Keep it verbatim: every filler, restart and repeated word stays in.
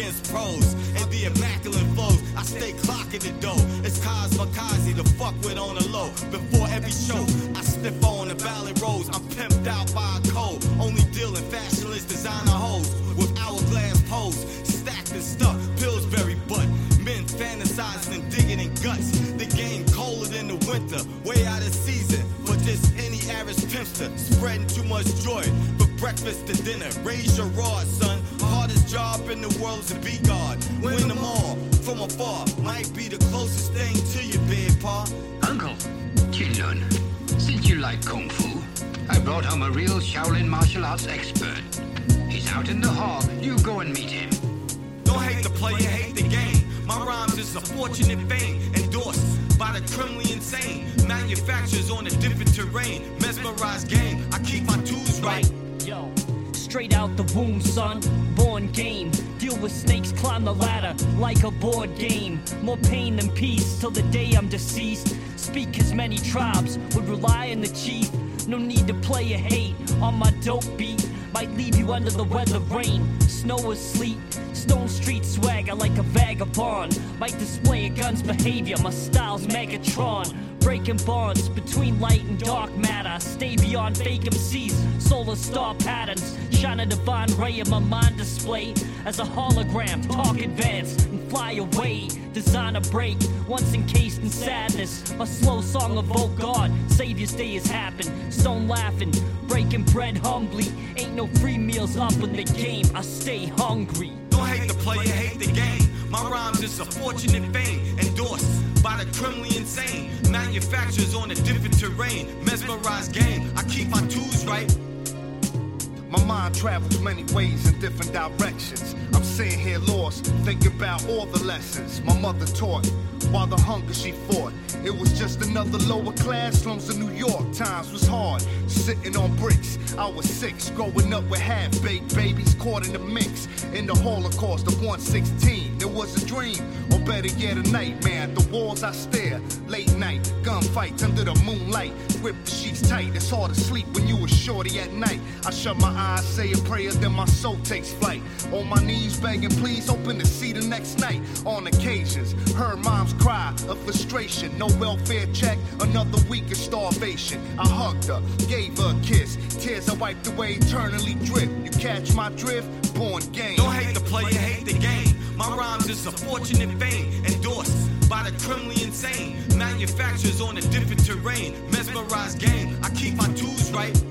against pros and the immaculate flows. I stay clocking the dough. It's Cosmokazi to fuck with on the low. Before every show, I sniff on the valley roads. I'm pimped out by a code. Only dealing fashionless designer hoes with hourglass pose. Stacked and stuck, Pillsbury butt. Men fantasizing and digging in guts. The game colder than the winter, way out of season. For just any average pimpster, spreading too much joy. For breakfast to dinner, raise your rod, son. Hardest job in the world is to be God. Win them all from afar. Might be the closest thing to your bed, pa. Uncle, Chin-Lun, since you like Kung Fu, I brought home a real Shaolin martial arts expert. He's out in the hall. You go and meet him. Don't hate the player, hate the game. My rhymes is a fortunate fame, endorsed by the criminally insane. Manufacturers on a different terrain, mesmerized game. I keep my tools right. Yo, straight out the womb, son. Born game. Deal with snakes, climb the ladder like a board game. More pain than peace till the day I'm deceased. Speak as many tribes would rely on the chief. No need to play a hate on my dope beat. Might leave you under the weather, rain, snow or sleet. Stone Street swagger like a vagabond. Might display a gun's behavior, my style's Megatron. Breaking bonds between light and dark matter. Stay beyond fake M Cs, solar star patterns. Shine a divine ray in my mind display. As a hologram, talk advance and fly away. Design a break, once encased in sadness. My slow song evoke God, Savior's day has happened. Stone laughing, breaking bread humbly. Ain't no free meals up in the game, I stay hungry. Don't hate the player, hate the game. My rhymes is a fortunate fame, endorsed by the criminally insane. Manufacturers on a different terrain, mesmerized game. I keep my tools right. My mind travels many ways in different directions. I'm sitting here lost, thinking about all the lessons my mother taught while the hunger she fought. It was just another lower class slums of New York. Times was hard, sitting on bricks. I was six, growing up with half-baked babies caught in the mix. In the Holocaust of one sixteen, it was a dream, or better yet a nightmare. The walls I stare, late night, gunfights under the moonlight. Grip the sheets tight, it's hard to sleep when you a shorty at night. I shut my eyes, say a prayer, then my soul takes flight. On my knees begging, please open to see the next night. On occasions, heard moms cry of frustration. No welfare check, another week of starvation. I hugged her, gave her a kiss. Tears I wiped away, eternally drip. You catch my drift? Born game. Don't hate the player, hate the game. My rhymes is a fortunate fame, endorsed by the criminally insane. Manufacturers on a different terrain, mesmerized game. I keep my tools right.